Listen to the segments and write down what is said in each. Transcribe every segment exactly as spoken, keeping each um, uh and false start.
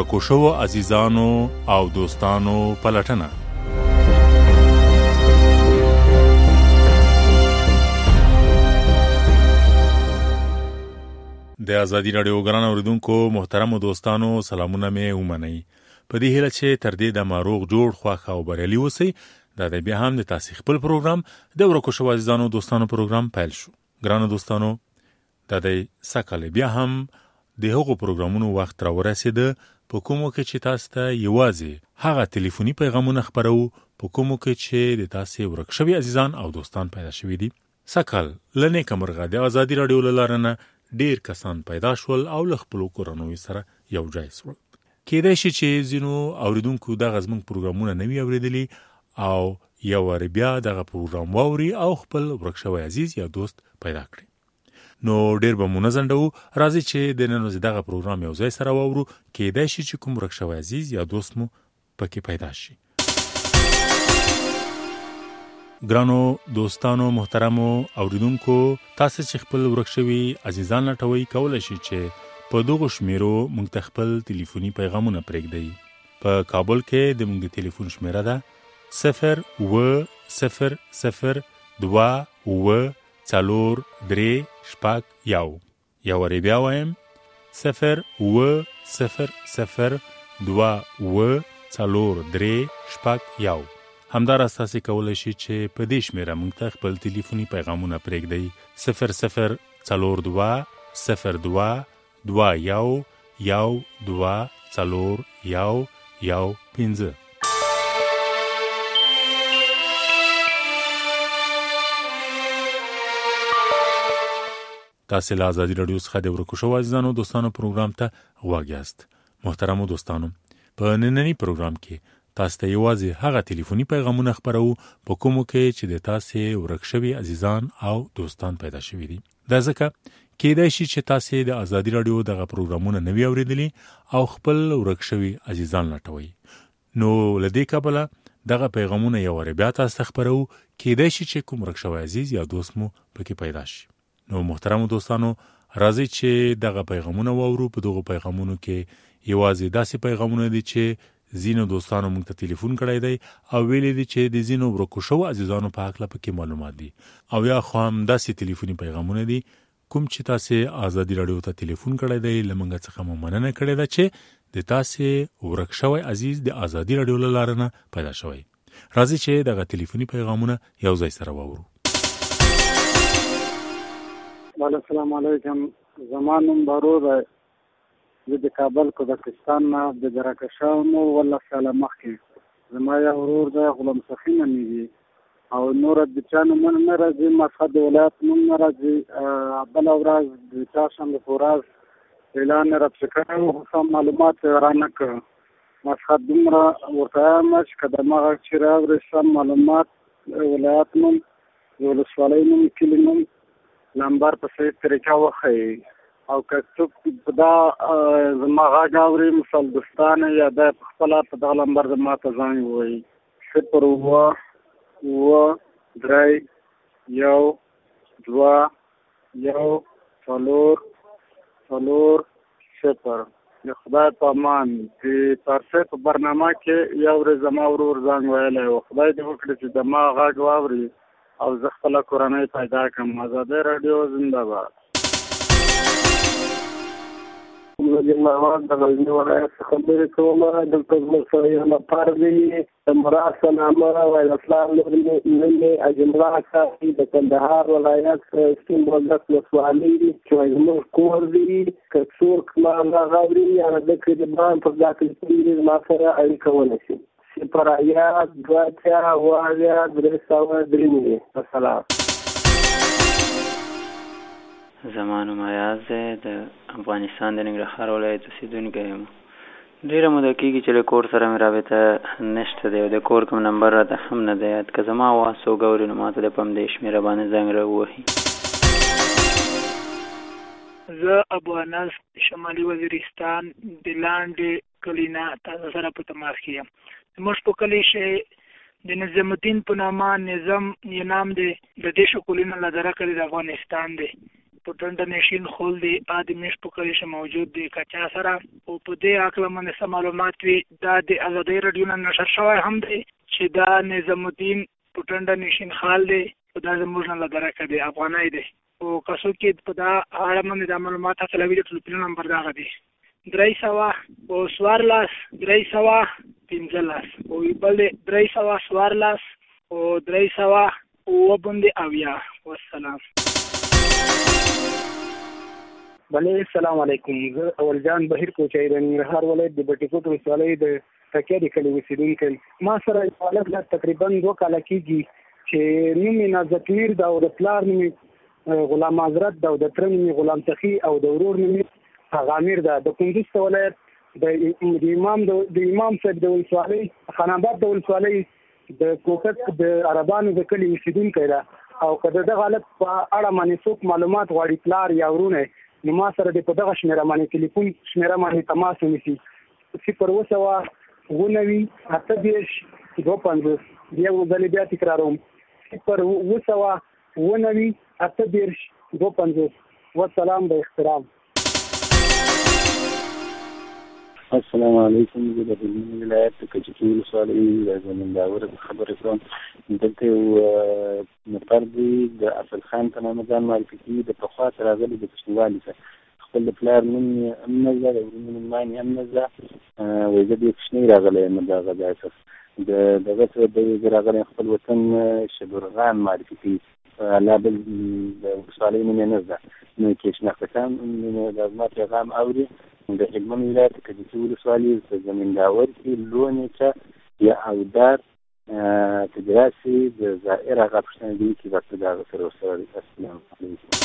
ورکو شوو عزیزانو او دوستانو پلټنه. د ازادي راډیو ګران اوریدونکو محترم دوستانو سلامونه مې ومنئ. په دې هیله چې تر دې د ماروغ جوړ خوښ او بریالي اوسئ. دا د بیا هم د تاسو خپل پروګرام د ورکو شوو عزیزانو دوستانو پروګرام پیل شو. ګران دوستانو دا د سکهال بیا هم د هغو پروګرامونو وخت را ورسېده په کومو کې چې تاسو ته یوازې هغه ټلیفوني پیغامونه خپرو په کومو کې چې د تاسو ورک شوي عزیزان او دوستان پیدا شوي دي. سکهال لنې کمرغه د ازادي راډیو له لارې نه ډیر کسان پیدا شول او له خپلو کورنیو سره یو ځای شول. کېدای شي چې ځینو اوریدونکو دغه زموږ پروګرامونه نه وي اورېدلي او یو وارې بیا دغه پروګرام واوري او خپل ورک شوی عزیز یا دوست پیدا کړي. نو ډیر به مو نه ځنډوو، راځئ چې د نن ورځې دغه پروګرام یو ځای سره واورو. کېدای شي چې کوم ورک شوی عزیز یا دوست مو پکې پیدا شي. ګرانو دوستانو محترمو اوریدونکو، تاسو چې خپل ورک شوي عزیزان لټوئ کولی شي چې په دغو شمیرو موږ ته خپل ټلیفوني پیغامونه پرېږدئ. په کابل کې د موږ د ټلیفون شمیره ده صفر اوه صفر صفر دوه اوه څلور درې شپږ یو. یو وارې بیا وایم صفر اوه صفر صفر دوه اوه څلور درې شپږ یو. همداراز تاسو کولی شئ چې په دې شمیره موږ ته خپل ټلیفوني پیغامونه پرېږدئ. صفر صفر څلور دوه صفر دوه دوه یو یو دوه څلور یو یو پنځه. تاسو له ازادي راډیو څخه د ورکو شوو عزیزانو دوستانو پروګرام ته غوږ یاست. محترمو دوستانو، په نننی پروګرام کې تاسو ته یوازې هغه ټلیفوني پیغامونه خپرو په کومو کې چې د تاسو ورک شوي عزیزان او دوستان پیدا شوي دي. دا ځکه کېدای شي چې تاسو د ازادي راډیو دغه پروګرامونه نه وي اورېدلي او خپل ورک شوي عزیزان لټوئ. نو له دې کبله دغه پیغامونه یو وارې بیا تاسو ته خپرو. کېدای شي چې کوم ورک شوی عزیز یا دوست مو پکې پیدا شي. نو محترمو دوستانو، راځئ چې دغه پیغامونه واورو. په دغو پیغامونو کې یوازې داسې پیغامونه دي چې ځینو دوستانو موږ ته ټلیفون کړی دی او ویلي دي چې د ځینو ورکو شوو عزیزانو په هکله پکې معلومات دي، او یا خو هم داسې ټلیفوني پیغامونه دي کوم چې تاسو ازادي راډیو ته ټلیفون کړی دی. له موږ څخه مو مننه کړې ده چې د تاسو ورک شوی عزیز د ازادي راډیو له لارې نه پیدا شوی. راځئ چې دغه ټلیفوني پیغامونه یو ځای سره واورو. السلام علیکم. زما نوم بارو دی. زه د کابل قزاقستان نه د جراکشانو ولس کاله مخکې. زما یو ورور دی غلام سخي نومیږي او نور د چا نومونه نه راځي، مشهد د ولایت نوم نه راځي. بله ورځ د چهارشنبې په ورځ اعلان یې راپسې کړی و، خو سم معلومات یې رانه کړ. مشهد دومره ورته وایم چې که د ما غږ چې راوري سم معلومات، ولایت نوم، د ولسوالۍ نوم، کلي نوم، نمبر په صحیح طریقه وښیي. او که څوک دا زما غږ اوري مثال دوستانه یا دی په خپله په دغه نمبر زما ته زنګ ووایي. صفر اووه اووه درې یو دوه یو څلور څلور صفر. د خدای په امان. د پارسۍ په برنامه کې یو ورځ زما ورور زنګ ویلی و. خدای دې وکړي چې د ما غږ واوري او زه خپله کورنۍ پیدا کړم. ازادي راډیو زنده باد. د محمد د غزني ولایت څخه خبرې کوم. دلته زموږ سره یو نفر دی د مراد په نامه وایي اسلام نوم یې اجملا کافي د کندهار ولایت سپین بولدک ولسوالۍ چې وایي زموږ کور دی. که څوک ما غږ اوري یا د کلیبان پر دا ټلیفون زما سره اړیکه ونیسي. صفر اویا دوه اتیا اوه اویا درې سوه درې نوي. السلام. زما نوم ایاز دی، د افغانستان د ننګرهار ولایت اوسېدونکی یم. ډېره موده کېږي چې له کور سره مې رابطه نشته دی او د کور کوم نمبر راته هم نه دی یاد. که زما اواز څوک اوري نو ما ته د په همدې شمېره باندې زنګ راووهي. زه ابو انس شمالي وزیرستان د لاندې کلي نه تاسو سره په تماس کې یم. زموږ په کلي چې د نظام الدین په نامه نظام یې نام دی، د دې شکلونه له درکه د افغانستان دی. پټنډ نشین خول دی ادي مش په کلیشه موجود دی کچا سره او په دې اکل باندې سم معلومات وی دا د ازادي رادیو نه نشر شوی هم دی چې دا نظام الدین پټنډ نشین خال دی او دا زموږ نه لدرکه دی افغانای دی او کسو کې په دا اړه باندې د معلومات حاصل ویل ټلیفون نمبر دا غدي درې سوا او سوارلاس درې سوا پنځلاس او بل درې سوا سوارلاس او درې سوا او باندې اویا والسلام. بله السلام علیکم. زه اولجان بهیر کوچای د ننګرهار ولایت د بټي کوټ ولسوالۍ د تکیه د کلي اوسېدونکی یم. ما سره یو هلک لا تقریبا دوه کاله کېږي چې نوم یې نازک میر ده او د پلار نوم یې غلام حضرت ده او د تره نوم یې غلام سخي او د ورور نوم یې هغامیر ده. د کندوز ولایت د امام د امام صاحب د ولسوالۍ خان آباد د ولسوالۍ د کوټک د عربانو د کلي اوسېدونکی ده او که د دغه هلک په اړه باندې څوک معلومات غواړي پلار یا ورونه نو ما سره د په دغه شمیره باندې ټلیفون شمیره باندې تماس ونیسي صفر اوه سوه اووه نوي اته دېرش دوه پنځوس. بیا ځلې بیا تکراروم صفر اوه سوه اووه نوي اته دېرش دوه پنځوس. والسلام د احترام. السلام علیکم. زه د هلمند ولایت د کجکي ولسوالۍ د زمینداوره خبرې کوم. دلته یو نفر دی د اصل خان په نامه ځان معرفي کوي. د پخوا څخه راغلی د کوچنیوالي څخه خپل د پلار نوم یې هم نه زده د ورور نوم یې هم نه زده وایي زه ډېر کوچنی راغلی یم د هغه ځای څخه د دغه څخه د زه راغلی خپل وطن شبرغان معرفي کوي لا بل د ولسوالۍ نوم یې نه زده نو کې شناختکان د زما پیغام اوري د هلمند ولایت کجکي ولسوالۍ په زمینداور کې لونې ته یا اودار تدراسي د زائر هغه پوښتنه دي چې وخت د هغه سره ورسره. السلام علیکم.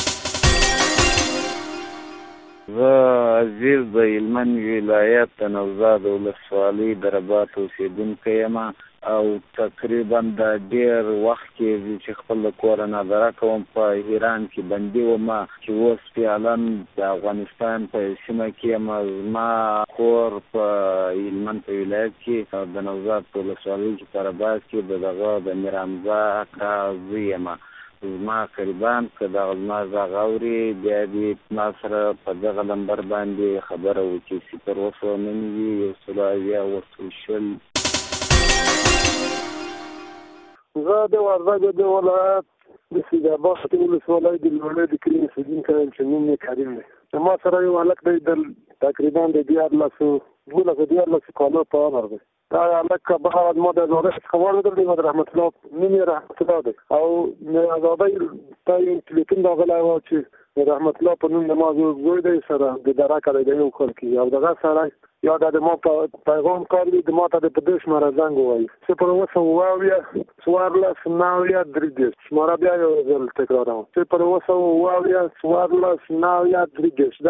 زه عزیز د هلمند ولایت د نوزاد ولسوالۍ د رباط اوسېدونکی یم او تقریبا د ډېر وخت کې چې خپل د کوره نظره کوم په ایران کې بندي وم چې اوس فعلا د افغانستان په سیمه کې یم. زما کور په هلمند په ولایت کې د نوزاد په ولسوالۍ کې په رباط کې د دغه د میر حمزه اکا زوی یم. زما قریبان که دغه زما غږ اوري بیا دې ما سره په دغه نمبر باندې خبره وکړي صفر اوه سوه نوي یو سل اویا اوه سل شل. زه د وردګو د ولایت د سیدآباد ولسوالۍ د لوړې د کلي اوسېدونکی یم چې نوم یې کریم دی. ما سره یو هلک دی د تقریبا د دیارلسو دولسو دیارلسو کالو په عمر دی. دا هلک بعد ما د ازادۍ څخه واورېدل دی د رحمت الله نوم یې رحمت الله دی او د ازادۍ ته یو ټلیفون راغلی و چې رحمت الله په نوم د ما زوی دی سره د درکه دی د یو کال کې او دغه سړی یا د ما په پیغام کار دی د ما ته د په دې شماره زنګ ووایي صفر اوه سوه اووه اویا څوارلس نهه اویا درې دېرش. شماره بیا یو ځل تکراروم صفر اوه سوه اووه اویا څوارلس نهه اویا درې دېرش.